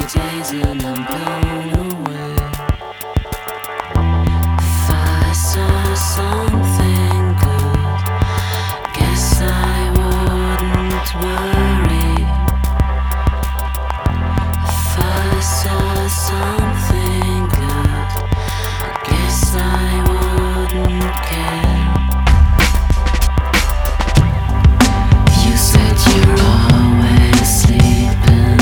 days and I'm blown away. If I saw something good, guess I wouldn't worry. If I saw something